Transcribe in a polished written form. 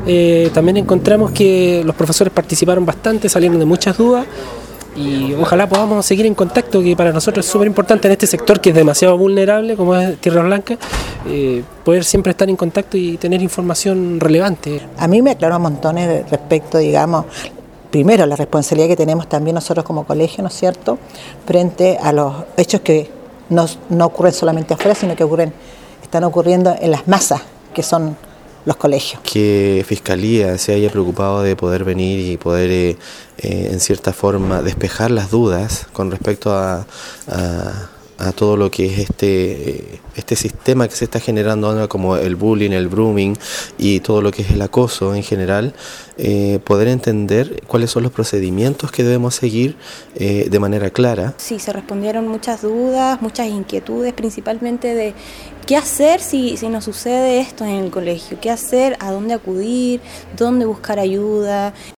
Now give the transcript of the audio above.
también encontramos que los profesores participaron bastante, salieron de muchas dudas y ojalá podamos seguir en contacto, que para nosotros es súper importante en este sector que es demasiado vulnerable como es Tierra Blanca, poder siempre estar en contacto y tener información relevante. A mí me aclaró montones respecto, digamos, primero la responsabilidad que tenemos también nosotros como colegio, ¿no es cierto?, frente a los hechos que no ocurren solamente afuera, sino que están ocurriendo en las masas que son los colegios. Que Fiscalía se haya preocupado de poder venir y poder en cierta forma despejar las dudas con respecto a todo lo que es este sistema que se está generando ahora, como el bullying, el grooming y todo lo que es el acoso en general, poder entender cuáles son los procedimientos que debemos seguir de manera clara. Sí, se respondieron muchas dudas, muchas inquietudes, principalmente de qué hacer si nos sucede esto en el colegio, qué hacer, a dónde acudir, dónde buscar ayuda.